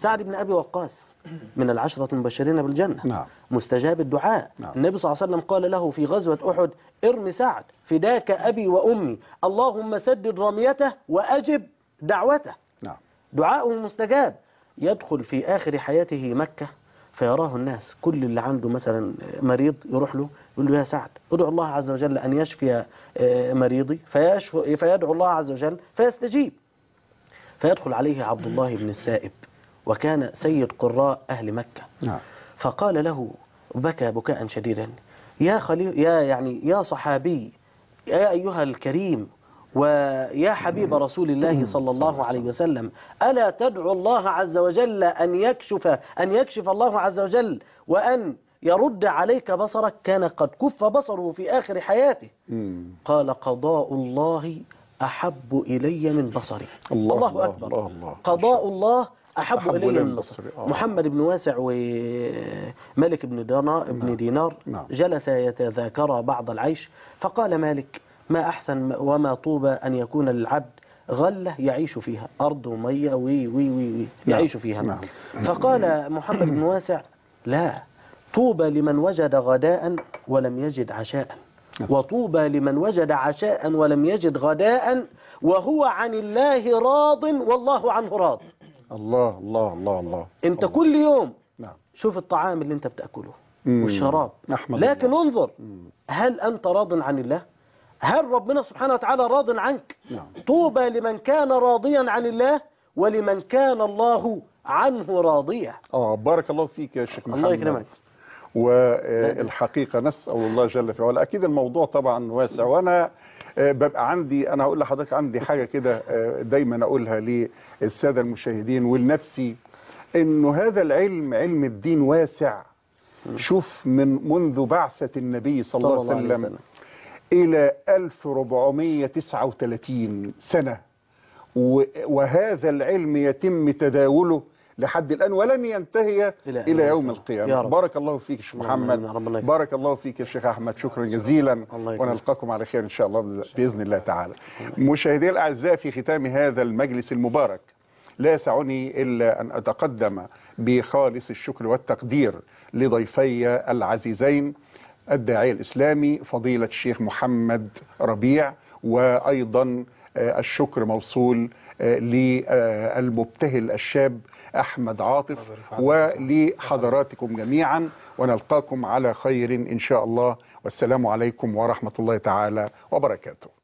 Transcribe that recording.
سعد بن أبي وقاص من العشرة المبشرين بالجنة، نعم. مستجاب الدعاء. نعم. النبي صلى الله عليه وسلم قال له في غزوة أحد: ارمي سعد فداك أبي وأمي، اللهم سدد رميته وأجب دعوته. نعم. دعاؤه مستجاب. يدخل في آخر حياته مكة فيراه الناس، كل اللي عنده مثلا مريض يروح له يقول له: يا سعد ادعو الله عز وجل أن يشفي مريضي، فيدعو الله عز وجل فيستجيب. فيدخل عليه عبد الله بن السائب، وكان سيد قراء أهل مكة. نعم. فقال له، بكى بكاء شديدا: يا خليل، يا صحابي، يا أيها الكريم، ويا حبيب رسول الله صلى الله عليه وسلم، ألا تدعو الله عز وجل أن يكشف الله عز وجل وأن يرد عليك بصرك؟ كان قد كف بصره في آخر حياته. قال: قضاء الله أحب إلي من بصري. الله أكبر. قضاء الله أحب إلي من بصري. محمد بن واسع ومالك بن دينار جلس يتذاكر بعض العيش، فقال مالك: ما أحسن وما طوبى أن يكون للعبد غلة يعيش فيها، أرض ومية وي يعيش فيها. فقال محمد بن واسع: لا، طوبى لمن وجد غداء ولم يجد عشاء، وطوبى لمن وجد عشاء ولم يجد غداء، وهو عن الله راض والله عنه راض. الله الله الله الله. انت كل يوم شوف الطعام اللي انت بتأكله والشراب، لكن انظر، هل انت راض عن الله؟ هل ربنا سبحانه وتعالى راض عنك؟ طوبى لمن كان راضيا عن الله ولمن كان الله عنه راضيا. بارك الله فيك يا شيخ محمد. الله يكرمك. والحقيقة نسأل الله جل في علاه، أكيد الموضوع طبعا واسع، وأنا ببقى عندي، أنا هقول لحضرتك عندي حاجة كده دايما أقولها للسادة المشاهدين ولنفسي، إنه هذا العلم، علم الدين واسع. شوف منذ بعثة النبي صلى الله عليه وسلم إلى 1439 سنة، وهذا العلم يتم تداوله لحد الآن ولن ينتهي إلى يوم القيامة. بارك الله فيك يا شيخ محمد، بارك الله فيك يا شيخ أحمد، شكرا جزيلا، ونلقاكم على خير إن شاء الله بإذن الله تعالى. مشاهدي الأعزاء، في ختام هذا المجلس المبارك لا يسعني إلا أن أتقدم بخالص الشكر والتقدير لضيفي العزيزين، الداعية الإسلامي فضيلة الشيخ محمد ربيع، وأيضا الشكر موصول للمبتهل الشاب أحمد عاطف، ولحضراتكم جميعا، ونلقاكم على خير إن شاء الله، والسلام عليكم ورحمة الله تعالى وبركاته.